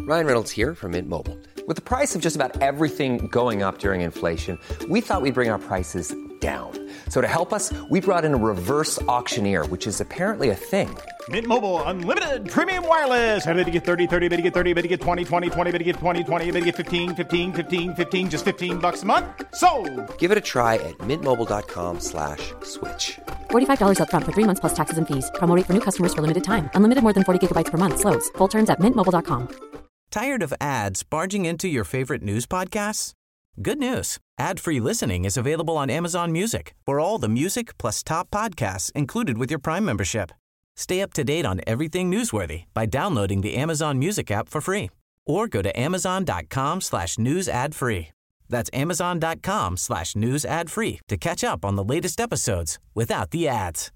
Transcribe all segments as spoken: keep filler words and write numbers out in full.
Ryan Reynolds here from Mint Mobile. With the price of just about everything going up during inflation, we thought we'd bring our prices down. So to help us, we brought in a reverse auctioneer, which is apparently a thing. Mint Mobile Unlimited Premium Wireless. How to get thirty, thirty, how to get thirty, how to get twenty, twenty, twenty, how to get twenty, twenty, how to get fifteen, fifteen, fifteen, fifteen, just fifteen bucks a month? Sold! Give it a try at mintmobile.com slash switch. forty-five dollars up front for three months plus taxes and fees. Promo rate for new customers for limited time. Unlimited more than forty gigabytes per month. Slows full terms at mint mobile dot com. Tired of ads barging into your favorite news podcasts? Good news. Ad-free listening is available on Amazon Music for all the music plus top podcasts included with your Prime membership. Stay up to date on everything newsworthy by downloading the Amazon Music app for free or go to amazon.com slash news ad free. That's amazon.com slash news ad free to catch up on the latest episodes without the ads.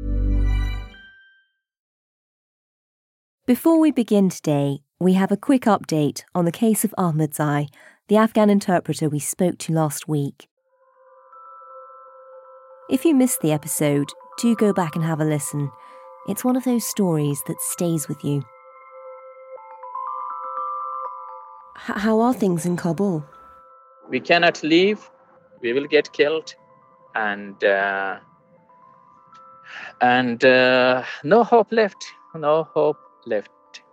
Before we begin today, we have a quick update on the case of Ahmadzai, the Afghan interpreter we spoke to last week. If you missed the episode, do go back and have a listen. It's one of those stories that stays with you. H- how are things in Kabul? We cannot leave. We will get killed. And uh, and uh, no hope left. No hope left.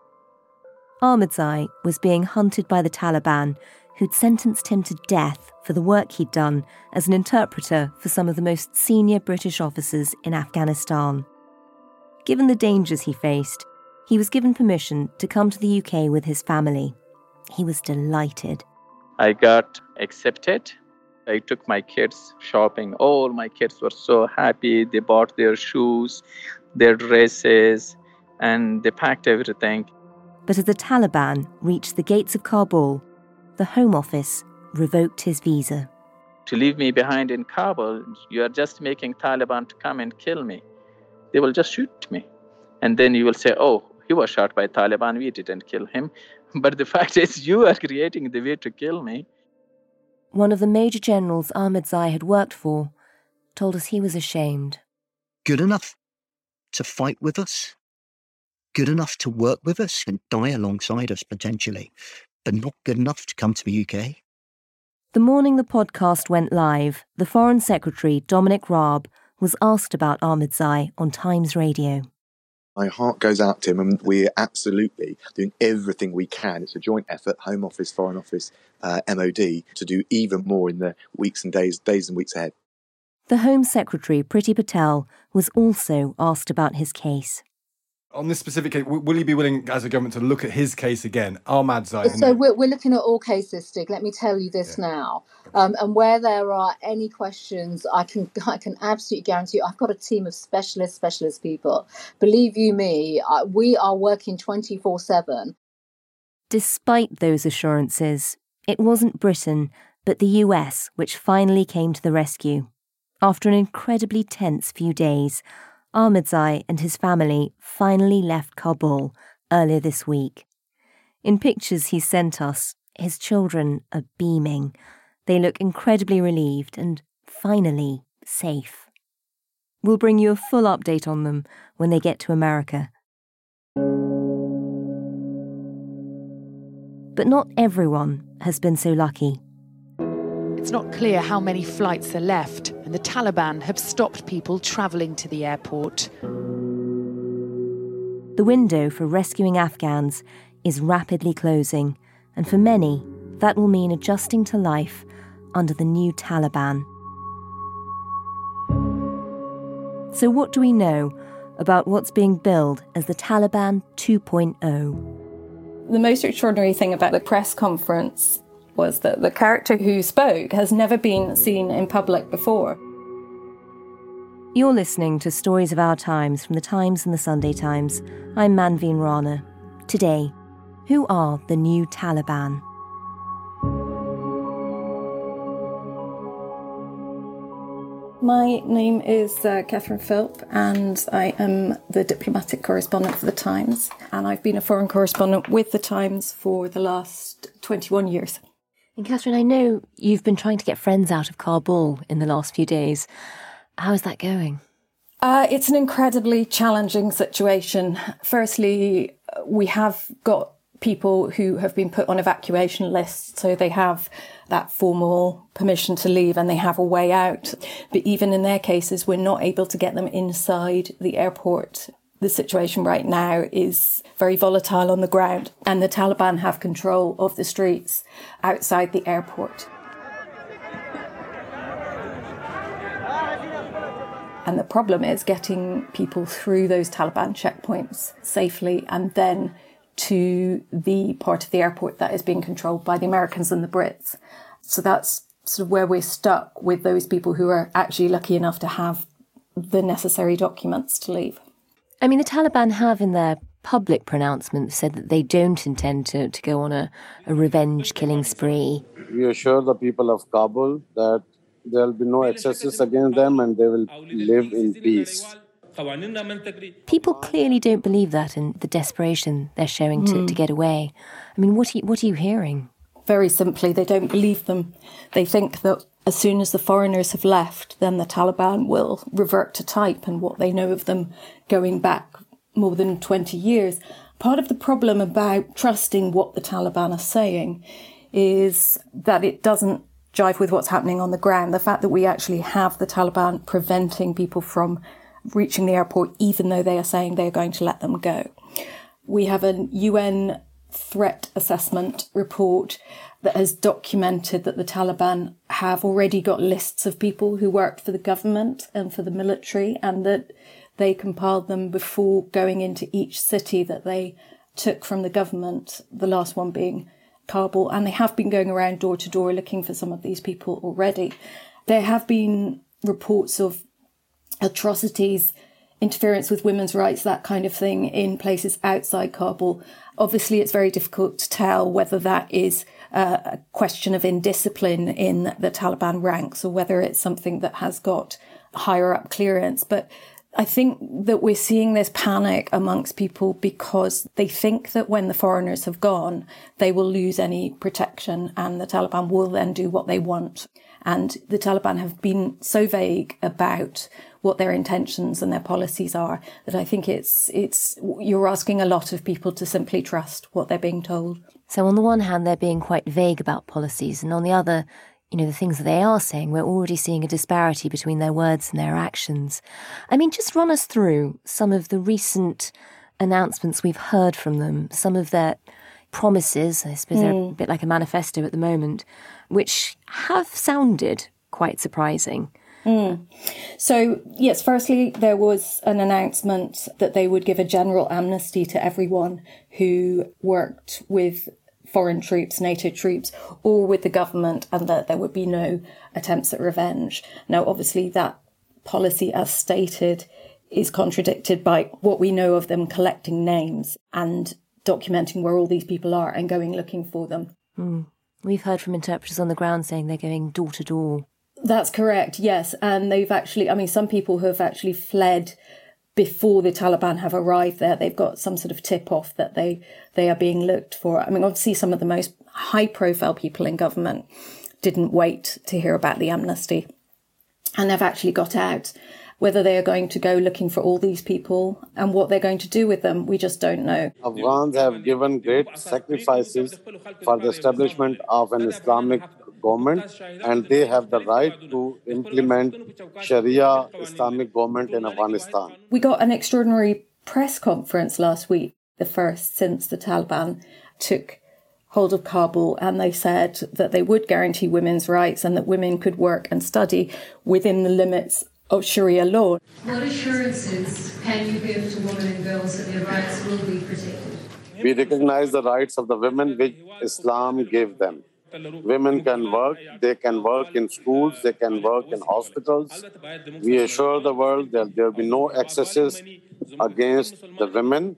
Ahmadzai was being hunted by the Taliban, who'd sentenced him to death for the work he'd done as an interpreter for some of the most senior British officers in Afghanistan. Given the dangers he faced, he was given permission to come to the U K with his family. He was delighted. I got accepted. I took my kids shopping. All my kids were so happy. They bought their shoes, their dresses, and they packed everything. But as the Taliban reached the gates of Kabul, the Home Office revoked his visa. To leave me behind in Kabul, you are just making Taliban to come and kill me. They will just shoot me. And then you will say, oh, he was shot by Taliban, we didn't kill him. But the fact is, you are creating the way to kill me. One of the major generals Ahmadzai had worked for told us he was ashamed. Good enough to fight with us, good enough to work with us and die alongside us potentially, but not good enough to come to the U K. The morning the podcast went live, the Foreign Secretary, Dominic Raab, was asked about Ahmadzai on Times Radio. My heart goes out to him, and we're absolutely doing everything we can. It's a joint effort, Home Office, Foreign Office, uh, M O D, to do even more in the weeks and days, days and weeks ahead. The Home Secretary, Priti Patel, was also asked about his case. On this specific case, will you be willing, as a government, to look at his case again, Ahmadzai? So we're, we're looking at all cases, Stig. Let me tell you this yeah. now. Um, and where there are any questions, I can I can absolutely guarantee you, I've got a team of specialist, specialist people. Believe you me, uh, we are working twenty-four seven. Despite those assurances, it wasn't Britain, but the U S which finally came to the rescue. After an incredibly tense few days, Ahmadzai and his family finally left Kabul earlier this week. In pictures he sent us, his children are beaming. They look incredibly relieved and, finally, safe. We'll bring you a full update on them when they get to America. But not everyone has been so lucky. It's not clear how many flights are left, and the Taliban have stopped people travelling to the airport. The window for rescuing Afghans is rapidly closing, and for many, that will mean adjusting to life under the new Taliban. So what do we know about what's being billed as the Taliban two point oh? The most extraordinary thing about the press conference was that the character who spoke has never been seen in public before. You're listening to Stories of Our Times from The Times and The Sunday Times. I'm Manveen Rana. Today, who are the new Taliban? My name is uh, Catherine Philp, and I am the diplomatic correspondent for The Times, and I've been a foreign correspondent with The Times for the last twenty-one years. And Catherine, I know you've been trying to get friends out of Kabul in the last few days. How is that going? Uh, it's an incredibly challenging situation. Firstly, we have got people who have been put on evacuation lists, so they have that formal permission to leave and they have a way out. But even in their cases, we're not able to get them inside the airport. The situation right now is very volatile on the ground, and the Taliban have control of the streets outside the airport. And the problem is getting people through those Taliban checkpoints safely and then to the part of the airport that is being controlled by the Americans and the Brits. So that's sort of where we're stuck with those people who are actually lucky enough to have the necessary documents to leave. I mean, the Taliban have in their public pronouncements said that they don't intend to, to go on a, a revenge killing spree. We assure the people of Kabul that there will be no excesses against them and they will live in peace. People clearly don't believe that and the desperation they're showing to, mm. to get away. I mean, what are you, what are you hearing? Very simply, they don't believe them. They think that as soon as the foreigners have left, then the Taliban will revert to type and what they know of them going back more than twenty years. Part of the problem about trusting what the Taliban are saying is that it doesn't jive with what's happening on the ground. The fact that we actually have the Taliban preventing people from reaching the airport, even though they are saying they are going to let them go. We have a U N threat assessment report that has documented that the Taliban have already got lists of people who worked for the government and for the military, and that they compiled them before going into each city that they took from the government, the last one being Kabul, and they have been going around door to door looking for some of these people already. There have been reports of atrocities, interference with women's rights, that kind of thing in places outside Kabul. Obviously, it's very difficult to tell whether that is uh, a question of indiscipline in the Taliban ranks or whether it's something that has got higher up clearance. But I think that we're seeing this panic amongst people because they think that when the foreigners have gone, they will lose any protection and the Taliban will then do what they want. And the Taliban have been so vague about what their intentions and their policies are that I think it's it's you're asking a lot of people to simply trust what they're being told. So on the one hand, they're being quite vague about policies, and on the other, you know, the things that they are saying, we're already seeing a disparity between their words and their actions. I mean, just run us through some of the recent announcements we've heard from them, some of their promises, I suppose mm. they're a bit like a manifesto at the moment, which have sounded quite surprising. Mm. So, yes, firstly, there was an announcement that they would give a general amnesty to everyone who worked with foreign troops, NATO troops, or with the government, and that there would be no attempts at revenge. Now, obviously, that policy, as stated, is contradicted by what we know of them collecting names and documenting where all these people are and going looking for them. Mm. We've heard from interpreters on the ground saying they're going door to door. That's correct, yes. And they've actually, I mean, some people who have actually fled before the Taliban have arrived there. They've got some sort of tip-off that they, they are being looked for. I mean, obviously some of the most high-profile people in government didn't wait to hear about the amnesty and they've actually got out. Whether they are going to go looking for all these people and what they're going to do with them, we just don't know. Afghans have given great sacrifices for the establishment of an Islamic government, and they have the right to implement Sharia Islamic government in Afghanistan. We got an extraordinary press conference last week, the first since the Taliban took hold of Kabul, and they said that they would guarantee women's rights and that women could work and study within the limits of Sharia law. What assurances can you give to women and girls that their rights will be protected? We recognize the rights of the women which Islam gave them. Women can work, they can work in schools, they can work in hospitals. We assure the world that there will be no excesses against the women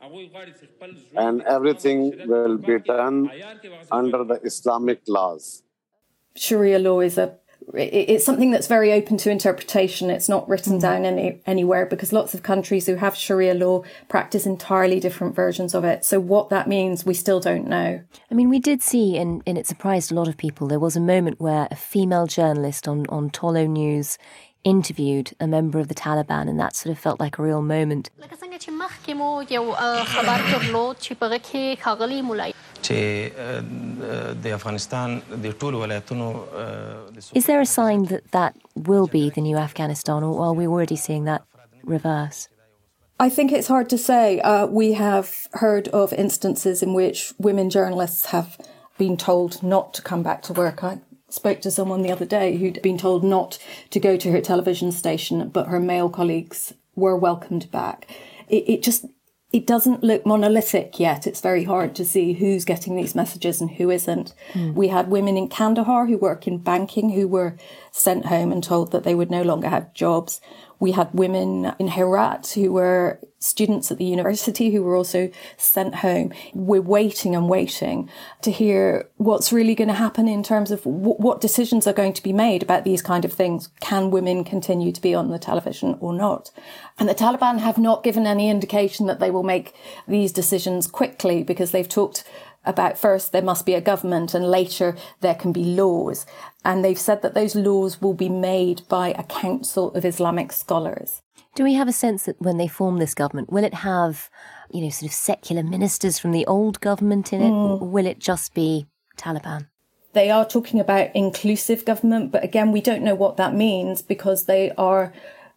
and everything will be done under the Islamic laws. Sharia law is a It's something that's very open to interpretation. It's not written down any, anywhere because lots of countries who have Sharia law practice entirely different versions of it. So what that means, we still don't know. I mean, we did see, and, and it surprised a lot of people, there was a moment where a female journalist on, on Tolo News interviewed a member of the Taliban, and that sort of felt like a real moment. Is there a sign that that will be the new Afghanistan, or are we already seeing that reverse? I think it's hard to say. Uh, we have heard of instances in which women journalists have been told not to come back to work. I spoke to someone the other day who'd been told not to go to her television station, but her male colleagues were welcomed back. It, it just... It doesn't look monolithic yet. It's very hard to see who's getting these messages and who isn't. Mm. We had women in Kandahar who work in banking who were sent home and told that they would no longer have jobs. We had women in Herat who were students at the university who were also sent home. We're waiting and waiting to hear what's really going to happen in terms of w- what decisions are going to be made about these kind of things. Can women continue to be on the television or not? And the Taliban have not given any indication that they will make these decisions quickly, because they've talked about first there must be a government and later there can be laws. And they've said that those laws will be made by a council of Islamic scholars. Do we have a sense that when they form this government, will it have, you know, sort of secular ministers from the old government in it, mm. or will it just be Taliban? They are talking about inclusive government, but again, we don't know what that means, because they are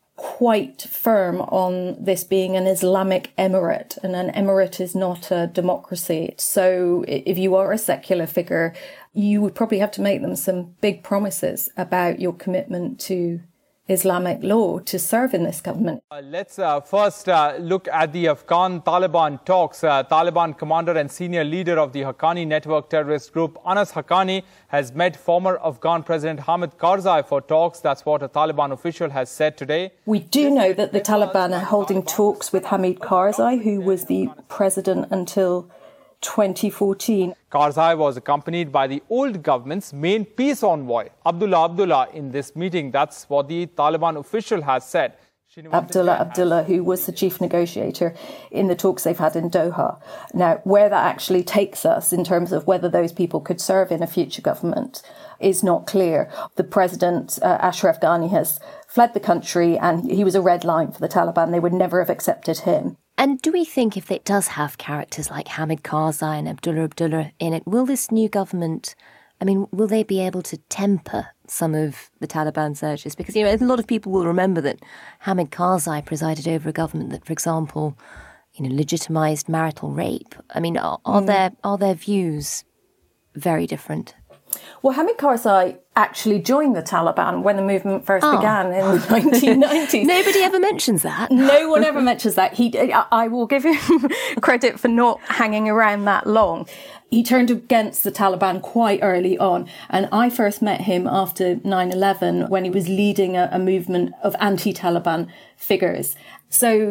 quite firm on this being an Islamic emirate, and an emirate is not a democracy. So if you are a secular figure, you would probably have to make them some big promises about your commitment to Islamic law to serve in this government. Uh, let's uh, first uh, look at the Afghan Taliban talks. Uh, Taliban commander and senior leader of the Haqqani network terrorist group, Anas Haqqani, has met former Afghan President Hamid Karzai for talks. That's what a Taliban official has said today. We do know that the Taliban are holding talks with Hamid Karzai, who was the president until twenty fourteen. Karzai was accompanied by the old government's main peace envoy, Abdullah Abdullah, in this meeting. That's what the Taliban official has said. Abdullah Abdullah, who was the chief negotiator in the talks they've had in Doha. Now, where that actually takes us in terms of whether those people could serve in a future government is not clear. The president, uh, Ashraf Ghani, has fled the country, and he was a red line for the Taliban. They would never have accepted him. And do we think if it does have characters like Hamid Karzai and Abdullah Abdullah in it, will this new government, I mean, will they be able to temper some of the Taliban's urges? Because, you know, a lot of people will remember that Hamid Karzai presided over a government that, for example, you know, legitimised marital rape. I mean, are, are, mm. there, are their views very different? Well, Hamid Karzai actually joined the Taliban when the movement first oh. began in the nineteen nineties. Nobody ever mentions that. No one ever mentions that. He, I will give him credit for not hanging around that long. He turned against the Taliban quite early on, and I first met him after nine eleven when he was leading a, a movement of anti-Taliban figures. So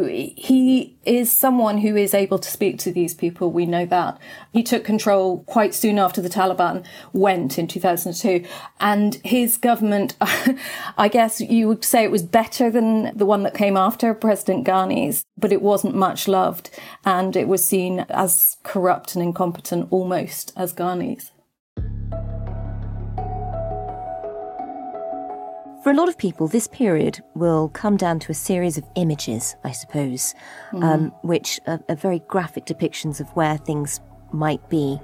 he is someone who is able to speak to these people, we know that. He took control quite soon after the Taliban went in two thousand two, and his government, I guess you would say it was better than the one that came after President Ghani's, but it wasn't much loved, and it was seen as corrupt and incompetent almost as Ghani's. For a lot of people, this period will come down to a series of images, I suppose, mm. um, which are, are very graphic depictions of where things might be.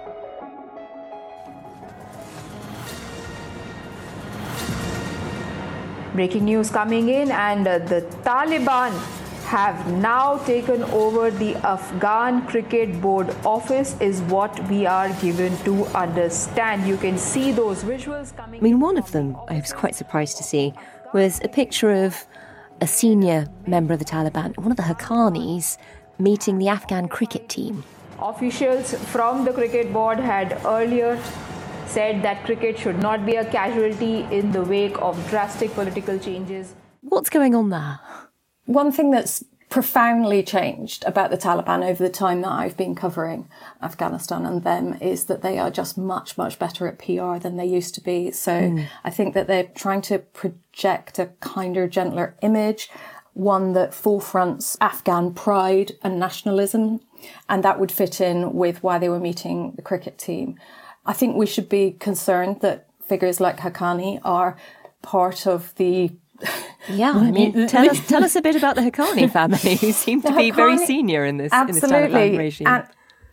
Breaking news coming in, and uh, the Taliban have now taken over the Afghan Cricket Board office, is what we are given to understand. You can see those visuals coming. I mean, one of them I was quite surprised to see was a picture of a senior member of the Taliban, one of the Haqqanis, meeting the Afghan cricket team. Officials from the Cricket Board had earlier said that cricket should not be a casualty in the wake of drastic political changes. What's going on there? One thing that's profoundly changed about the Taliban over the time that I've been covering Afghanistan and them is that they are just much, much better at P R than they used to be. So mm. I think that they're trying to project a kinder, gentler image, one that forefronts Afghan pride and nationalism, and that would fit in with why they were meeting the cricket team. I think we should be concerned that figures like Haqqani are part of the Yeah, I mean, tell us tell us a bit about the Haqqani family, who seem to be Haqqani, very senior in this, in this Taliban regime. And,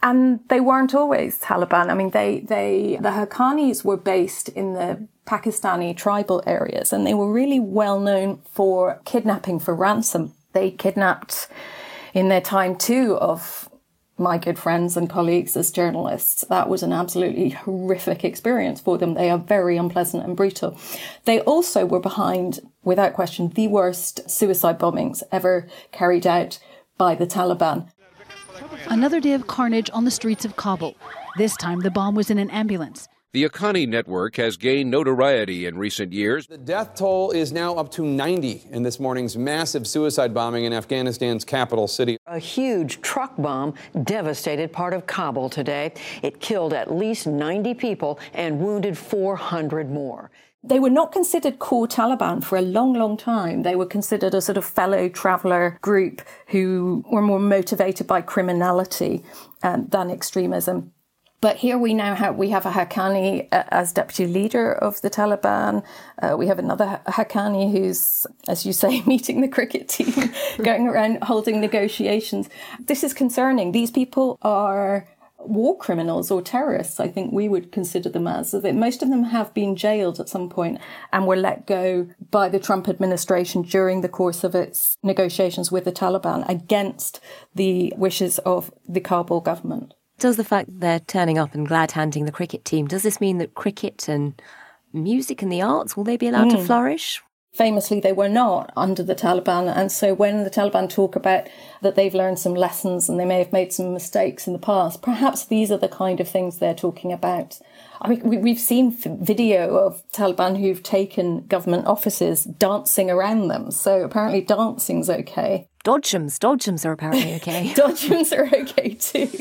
And they weren't always Taliban. I mean, they, they, the Haqqanis were based in the Pakistani tribal areas, and they were really well known for kidnapping for ransom. They kidnapped in their time too of my good friends and colleagues as journalists. That was an absolutely horrific experience for them. They are very unpleasant and brutal. They also were behind, without question, the worst suicide bombings ever carried out by the Taliban. Another day of carnage on the streets of Kabul. This time the bomb was in an ambulance. The Haqqani network has gained notoriety in recent years. The death toll is now up to ninety in this morning's massive suicide bombing in Afghanistan's capital city. A huge truck bomb devastated part of Kabul today. It killed at least ninety people and wounded four hundred more. They were not considered core Taliban for a long, long time. They were considered a sort of fellow traveller group who were more motivated by criminality um, than extremism. But here we now have, we have a Haqqani uh, as deputy leader of the Taliban. Uh, we have another Haqqani who's, as you say, meeting the cricket team, going around holding negotiations. This is concerning. These people are war criminals or terrorists, I think we would consider them as. So that most of them have been jailed at some point and were let go by the Trump administration during the course of its negotiations with the Taliban against the wishes of the Kabul government. Does the fact that they're turning up and glad-handing the cricket team, does this mean that cricket and music and the arts, will they be allowed mm. to flourish? Famously, they were not under the Taliban. And so when the Taliban talk about that they've learned some lessons and they may have made some mistakes in the past, perhaps these are the kind of things they're talking about. I mean, we've seen video of Taliban who've taken government offices dancing around them. So apparently dancing's okay. Dodgems, dodgems are apparently okay. Dodgems are okay too.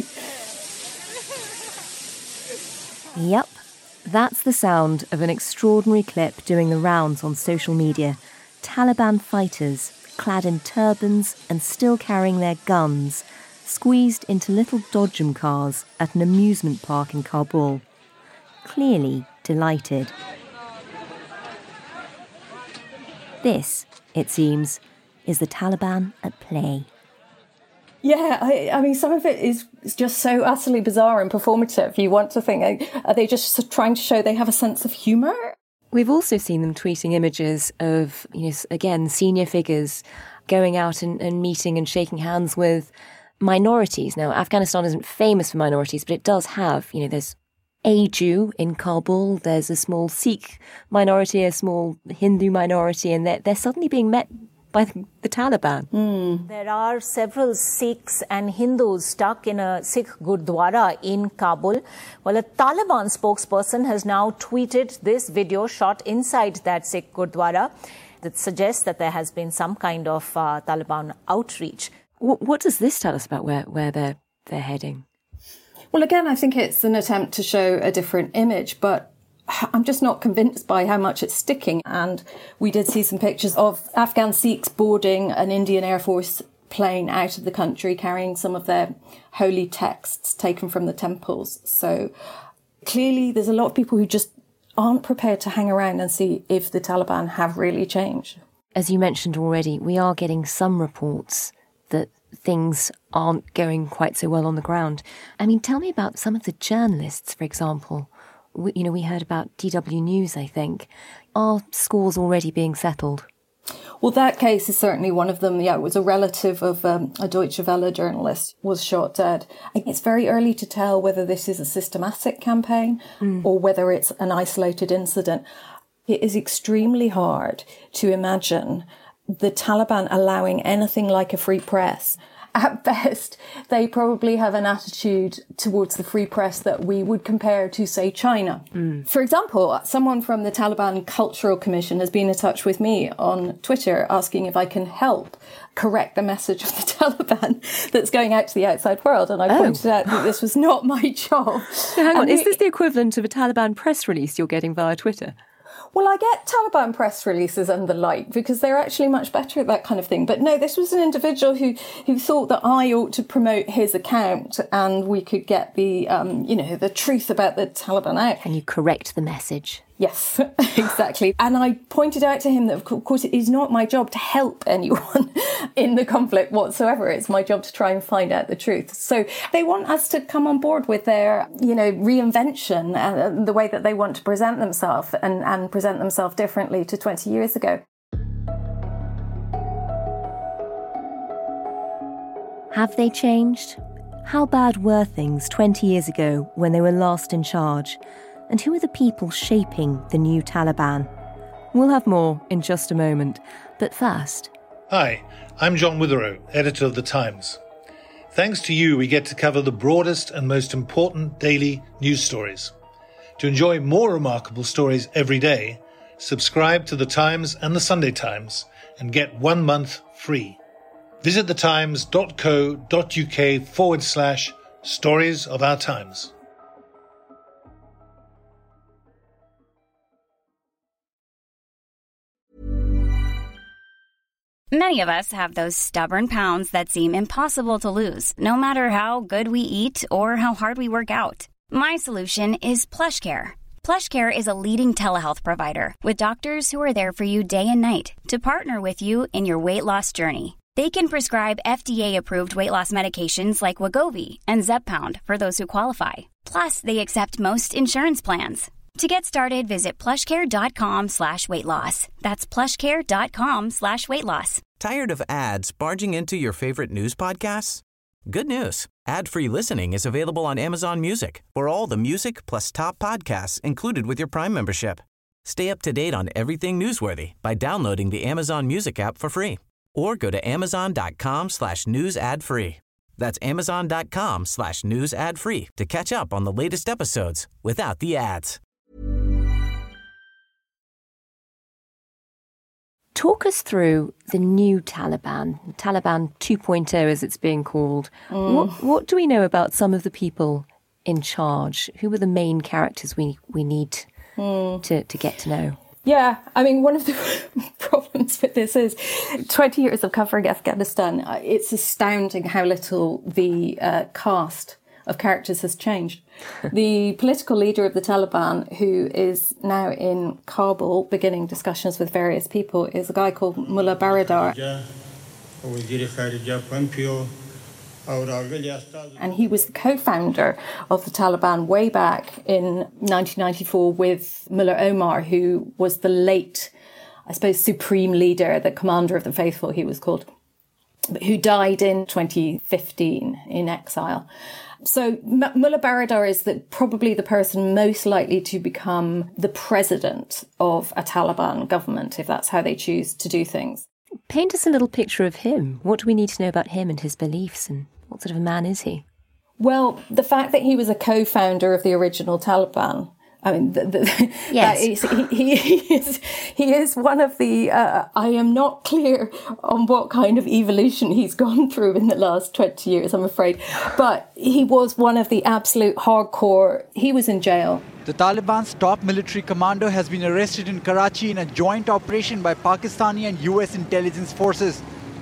Yep, that's the sound of an extraordinary clip doing the rounds on social media. Taliban fighters, clad in turbans and still carrying their guns, squeezed into little dodgem cars at an amusement park in Kabul. Clearly delighted. This, it seems, is the Taliban at play. Yeah, I, I mean, some of it is just so utterly bizarre and performative. You want to think, are they just trying to show they have a sense of humour? We've also seen them tweeting images of, you know, again, senior figures going out and, and meeting and shaking hands with minorities. Now, Afghanistan isn't famous for minorities, but it does have, you know, there's a Jew in Kabul, there's a small Sikh minority, a small Hindu minority, and they're, they're suddenly being met by the Taliban. Mm. There are several Sikhs and Hindus stuck in a Sikh Gurdwara in Kabul. Well, a Taliban spokesperson has now tweeted this video shot inside that Sikh Gurdwara that suggests that there has been some kind of uh, Taliban outreach. What, what does this tell us about where, where they're, they're heading? Well, again, I think it's an attempt to show a different image, but I'm just not convinced by how much it's sticking. And we did see some pictures of Afghan Sikhs boarding an Indian Air Force plane out of the country, carrying some of their holy texts taken from the temples. So clearly there's a lot of people who just aren't prepared to hang around and see if the Taliban have really changed. As you mentioned already, we are getting some reports that things aren't going quite so well on the ground. I mean, tell me about some of the journalists, for example. We, you know, we heard about D W News, I think. Are scores already being settled? Well, that case is certainly one of them. Yeah, it was a relative of um, a Deutsche Welle journalist was shot dead. I think it's very early to tell whether this is a systematic campaign mm. or whether it's an isolated incident. It is extremely hard to imagine the Taliban allowing anything like a free press. At best, they probably have an attitude towards the free press that we would compare to, say, China. Mm. For example, someone from the Taliban Cultural Commission has been in touch with me on Twitter asking if I can help correct the message of the Taliban that's going out to the outside world. And I oh. pointed out that this was not my job. So hang on, and is this the equivalent of a Taliban press release you're getting via Twitter? Well, I get Taliban press releases and the like because they're actually much better at that kind of thing. But no, this was an individual who, who thought that I ought to promote his account and we could get the, um, you know, the truth about the Taliban out. Can you correct the message? Yes, exactly. And I pointed out to him that, of course, it is not my job to help anyone in the conflict whatsoever. It's my job to try and find out the truth. So they want us to come on board with their, you know, reinvention, uh, the way that they want to present themselves and, and present themselves differently to twenty years ago. Have they changed? How bad were things twenty years ago when they were last in charge? And who are the people shaping the new Taliban? We'll have more in just a moment, but first... Hi, I'm John Witherow, editor of The Times. Thanks to you, we get to cover the broadest and most important daily news stories. To enjoy more remarkable stories every day, subscribe to The Times and The Sunday Times and get one month free. Visit thetimes.co.uk forward slash stories of our times. Many of us have those stubborn pounds that seem impossible to lose, no matter how good we eat or how hard we work out. My solution is PlushCare. PlushCare is a leading telehealth provider with doctors who are there for you day and night to partner with you in your weight loss journey. They can prescribe F D A-approved weight loss medications like Wegovy and Zepbound for those who qualify. Plus, they accept most insurance plans. To get started, visit plushcare.com slash weight loss. That's plushcare.com slash weight loss. Tired of ads barging into your favorite news podcasts? Good news. Ad-free listening is available on Amazon Music for all the music plus top podcasts included with your Prime membership. Stay up to date on everything newsworthy by downloading the Amazon Music app for free or go to amazon.com slash news ad free. That's amazon.com slash news ad free to catch up on the latest episodes without the ads. Talk us through the new Taliban, Taliban two point oh as it's being called. Mm. What, what do we know about some of the people in charge? Who are the main characters we, we need mm. to, to get to know? Yeah, I mean, one of the problems with this is twenty years of covering Afghanistan, it's astounding how little the uh, cast of characters has changed. The political leader of the Taliban, who is now in Kabul beginning discussions with various people, is a guy called Mullah Baradar. And he was the co-founder of the Taliban way back in nineteen ninety-four with Mullah Omar, who was the late, I suppose, supreme leader, the commander of the faithful, he was called, but who died in twenty fifteen in exile. So M- Mullah Baradar is the, probably the person most likely to become the president of a Taliban government, if that's how they choose to do things. Paint us a little picture of him. What do we need to know about him and his beliefs, and what sort of a man is he? Well, the fact that he was a co-founder of the original Taliban, I mean, the, the, yes. that is, he, he, is, he is one of the, uh, I am not clear on what kind of evolution he's gone through in the last twenty years, I'm afraid. But he was one of the absolute hardcore, he was in jail. The Taliban's top military commander has been arrested in Karachi in a joint operation by Pakistani and U S intelligence forces.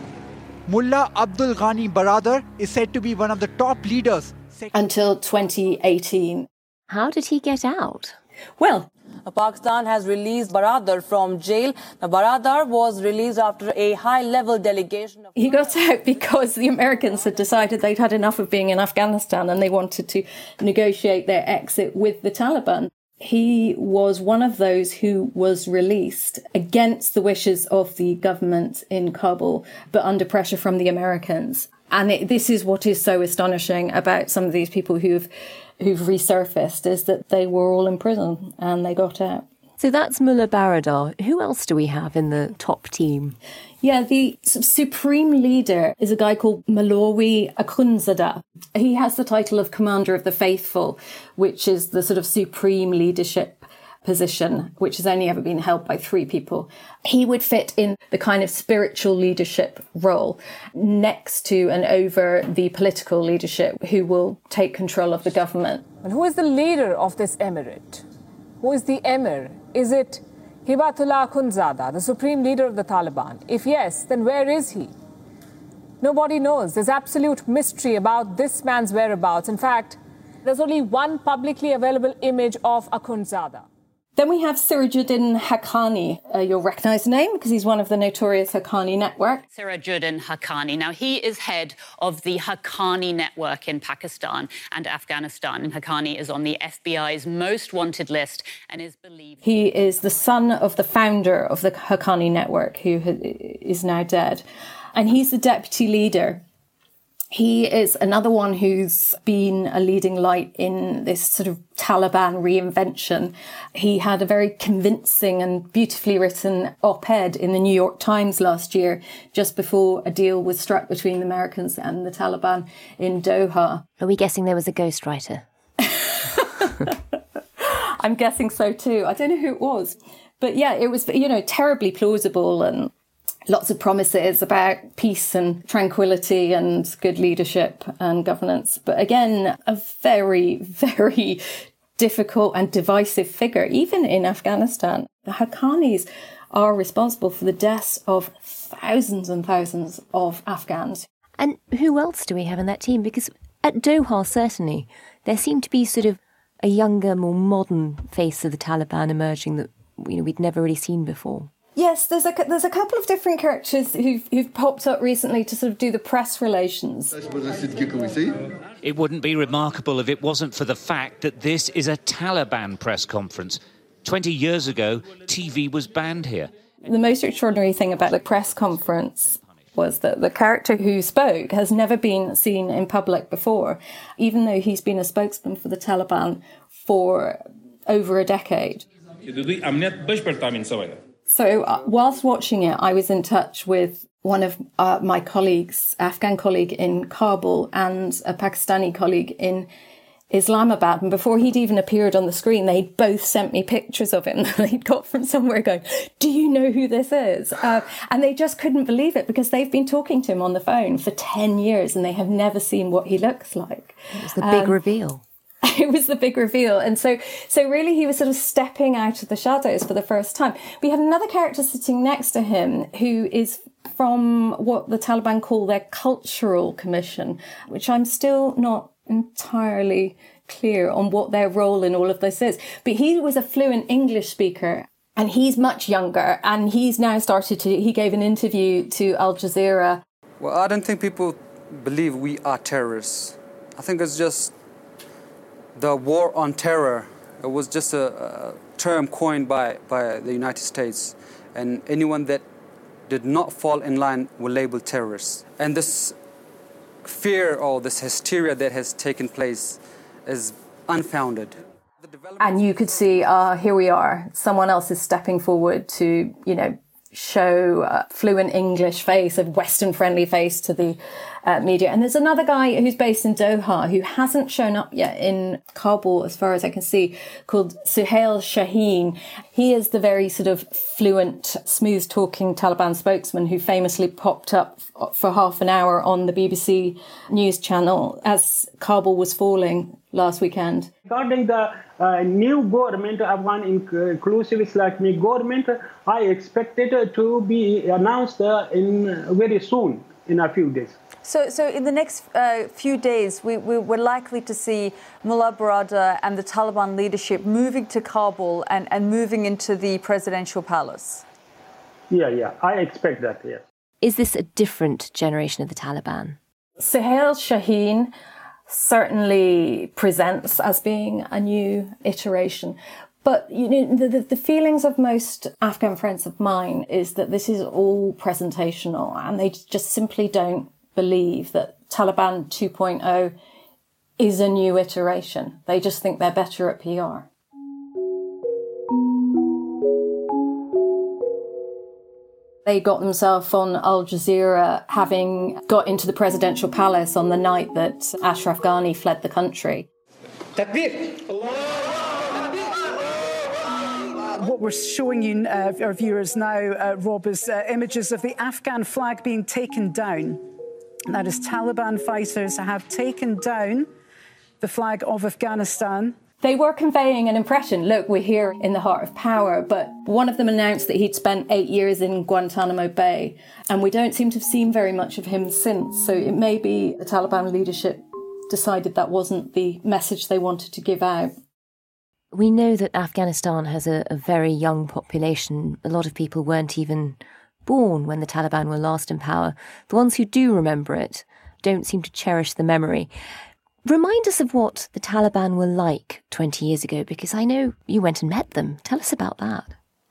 Mullah Abdul Ghani Baradar is said to be one of the top leaders. Until twenty eighteen. How did he get out? Well, Pakistan has released Baradar from jail. Now, Baradar was released after a high-level delegation. Of- he got out because the Americans had decided they'd had enough of being in Afghanistan and they wanted to negotiate their exit with the Taliban. He was one of those who was released against the wishes of the government in Kabul, but under pressure from the Americans. And it, this is what is so astonishing about some of these people who've who've resurfaced, is that they were all in prison and they got out. So that's Mullah Baradar. Who else do we have in the top team? Yeah, the supreme leader is a guy called Malawi Akhundzada. He has the title of Commander of the Faithful, which is the sort of supreme leadership position, which has only ever been held by three people. He would fit in the kind of spiritual leadership role next to and over the political leadership who will take control of the government. And who is the leader of this emirate? Who is the emir? Is it Hibatullah Akhundzada, the supreme leader of the Taliban? If yes, then where is he? Nobody knows. There's absolute mystery about this man's whereabouts. In fact, there's only one publicly available image of Akhundzada. Then we have Sirajuddin Haqqani. Uh, you'll recognise the name because he's one of the notorious Haqqani network. Sirajuddin Haqqani. Now, he is head of the Haqqani network in Pakistan and Afghanistan. And Haqqani is on the F B I's most wanted list and is believed... He is the son of the founder of the Haqqani network, who is now dead. And he's the deputy leader. He is another one who's been a leading light in this sort of Taliban reinvention. He had a very convincing and beautifully written op-ed in the New York Times last year, just before a deal was struck between the Americans and the Taliban in Doha. Are we guessing there was a ghostwriter? I'm guessing so too. I don't know who it was. But yeah, it was, you know, terribly plausible and lots of promises about peace and tranquility and good leadership and governance. But again, a very, very difficult and divisive figure, even in Afghanistan. The Haqqanis are responsible for the deaths of thousands and thousands of Afghans. And who else do we have in that team? Because at Doha, certainly, there seemed to be sort of a younger, more modern face of the Taliban emerging that, you know, we'd never really seen before. Yes, there's a there's a couple of different characters who've, who've popped up recently to sort of do the press relations. It wouldn't be remarkable if it wasn't for the fact that this is a Taliban press conference. Twenty years ago, T V was banned here. The most extraordinary thing about the press conference was that the character who spoke has never been seen in public before, even though he's been a spokesman for the Taliban for over a decade. So uh, whilst watching it, I was in touch with one of uh, my colleagues, Afghan colleague in Kabul and a Pakistani colleague in Islamabad. And before he'd even appeared on the screen, they both sent me pictures of him that they'd got from somewhere going, do you know who this is? Uh, and they just couldn't believe it because they've been talking to him on the phone for ten years and they have never seen what he looks like. It was the big um, reveal. It was the big reveal. And so so really he was sort of stepping out of the shadows for the first time. We had another character sitting next to him who is from what the Taliban call their cultural commission, which I'm still not entirely clear on what their role in all of this is. But he was a fluent English speaker and he's much younger and he's now started to, he gave an interview to Al Jazeera. Well, I don't think people believe we are terrorists. I think it's just the war on terror. It was just a, a term coined by, by the United States. And anyone that did not fall in line were labeled terrorists. And this fear or this hysteria that has taken place is unfounded. And you could see, uh, here we are. Someone else is stepping forward to, you know, show a fluent English face, a Western-friendly face to the uh, media. And there's another guy who's based in Doha who hasn't shown up yet in Kabul, as far as I can see, called Suhail Shaheen. He is the very sort of fluent, smooth-talking Taliban spokesman who famously popped up for half an hour on the B B C News channel as Kabul was falling last weekend. Regarding the uh, new government, Afghan inclusive Islamic government, I expect it to be announced uh, in very soon, in a few days. So, so in the next uh, few days, we, we, we're likely to see Mullah Baradar and the Taliban leadership moving to Kabul and, and moving into the presidential palace. Yeah, yeah, I expect that, yes. Is this a different generation of the Taliban? Suhail Shaheen certainly presents as being a new iteration. But you know, the, the, the feelings of most Afghan friends of mine is that this is all presentational and they just simply don't believe that Taliban two point oh is a new iteration. They just think they're better at P R. They got themselves on Al Jazeera having got into the presidential palace on the night that Ashraf Ghani fled the country. What we're showing you, uh, our viewers now, uh, Rob, is uh, images of the Afghan flag being taken down. And that is Taliban fighters have taken down the flag of Afghanistan. They were conveying an impression, look, we're here in the heart of power, but one of them announced that he'd spent eight years in Guantanamo Bay, and we don't seem to have seen very much of him since. So it may be the Taliban leadership decided that wasn't the message they wanted to give out. We know that Afghanistan has a, a very young population. A lot of people weren't even born when the Taliban were last in power. The ones who do remember it don't seem to cherish the memory. Remind us of what the Taliban were like twenty years ago, because I know you went and met them. Tell us about that.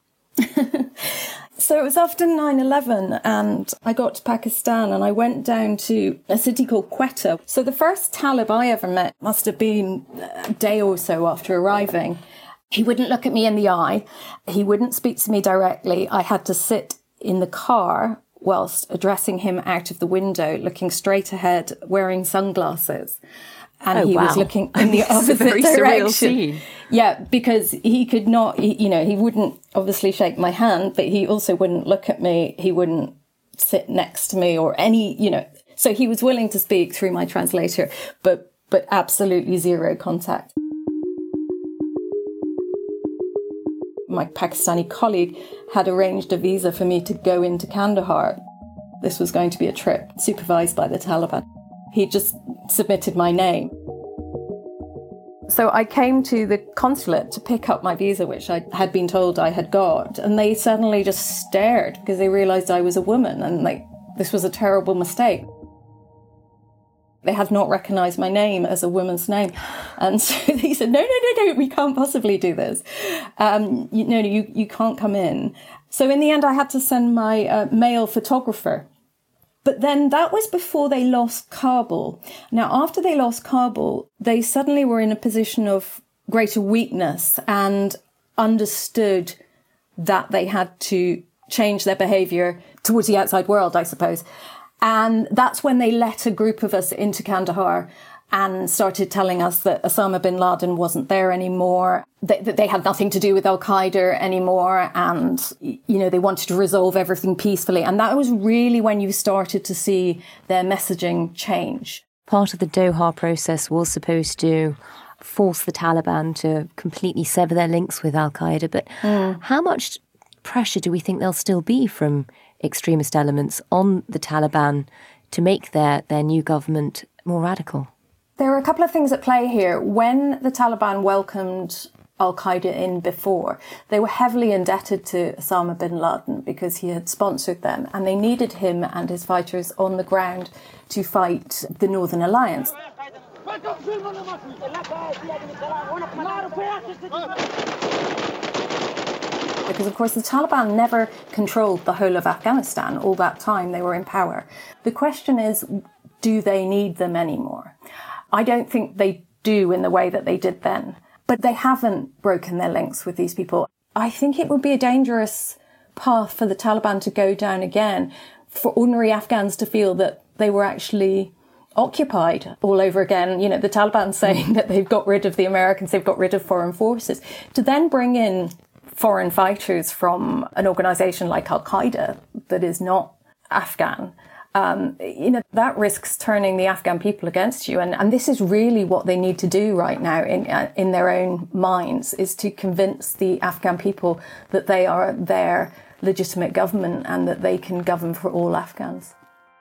So it was after nine eleven and I got to Pakistan and I went down to a city called Quetta. So the first Talib I ever met must have been a day or so after arriving. He wouldn't look at me in the eye. He wouldn't speak to me directly. I had to sit in the car whilst addressing him out of the window, looking straight ahead, wearing sunglasses. And oh, he wow. was looking in the opposite very direction. Surreal scene. Yeah, because he could not, he, you know, he wouldn't obviously shake my hand, but he also wouldn't look at me. He wouldn't sit next to me or any, you know. So he was willing to speak through my translator, but but absolutely zero contact. My Pakistani colleague had arranged a visa for me to go into Kandahar. This was going to be a trip supervised by the Taliban. He just submitted my name. So I came to the consulate to pick up my visa, which I had been told I had got, and they suddenly just stared because they realised I was a woman and like this was a terrible mistake. They had not recognised my name as a woman's name. And so they said, no, no, no, no, we can't possibly do this. Um, you, no, no, you, you can't come in. So in the end, I had to send my uh, male photographer. But then that was before they lost Kabul. Now, after they lost Kabul, they suddenly were in a position of greater weakness and understood that they had to change their behaviour towards the outside world, I suppose. And that's when they let a group of us into Kandahar and started telling us that Osama bin Laden wasn't there anymore, that, that they had nothing to do with Al-Qaeda anymore, and, you know, they wanted to resolve everything peacefully. And that was really when you started to see their messaging change. Part of the Doha process was supposed to force the Taliban to completely sever their links with Al-Qaeda, but mm. how much pressure do we think there'll still be from extremist elements on the Taliban to make their, their new government more radical? There are a couple of things at play here. When the Taliban welcomed Al-Qaeda in before, they were heavily indebted to Osama bin Laden because he had sponsored them, and they needed him and his fighters on the ground to fight the Northern Alliance. Because, of course, the Taliban never controlled the whole of Afghanistan all that time they were in power. The question is, do they need them anymore? I don't think they do in the way that they did then. But they haven't broken their links with these people. I think it would be a dangerous path for the Taliban to go down again, for ordinary Afghans to feel that they were actually occupied all over again. You know, the Taliban saying that they've got rid of the Americans, they've got rid of foreign forces. To then bring in foreign fighters from an organisation like Al-Qaeda that is not Afghan, um, you know, that risks turning the Afghan people against you. And, and this is really what they need to do right now in, uh, in their own minds, is to convince the Afghan people that they are their legitimate government and that they can govern for all Afghans.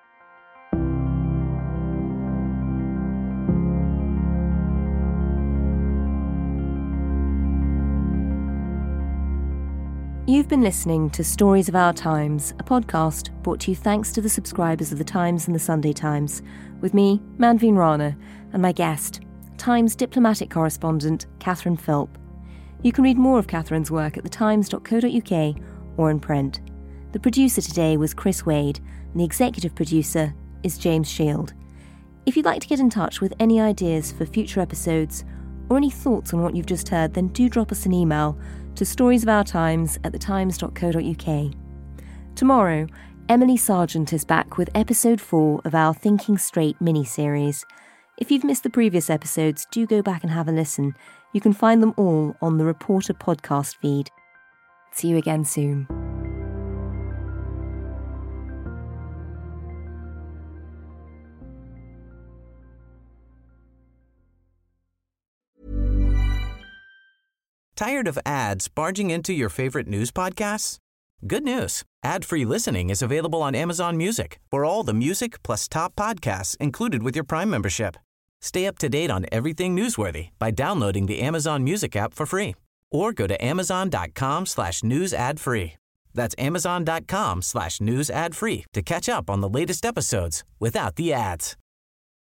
You've been listening to Stories of Our Times, a podcast brought to you thanks to the subscribers of The Times and The Sunday Times, with me, Manveen Rana, and my guest, Times diplomatic correspondent Catherine Philp. You can read more of Catherine's work at the times dot co dot uk or in print. The producer today was Chris Wade, and the executive producer is James Shield. If you'd like to get in touch with any ideas for future episodes or any thoughts on what you've just heard, then do drop us an email to storiesofourtimes at the times dot co dot uk. Tomorrow, Emily Sargent is back with episode four of our Thinking Straight mini-series. If you've missed the previous episodes, do go back and have a listen. You can find them all on the Reporter podcast feed. See you again soon. Tired of ads barging into your favorite news podcasts? Good news. Ad-free listening is available on Amazon Music for all the music plus top podcasts included with your Prime membership. Stay up to date on everything newsworthy by downloading the Amazon Music app for free or go to amazon.com slash news ad free. That's amazon.com slash news ad free to catch up on the latest episodes without the ads.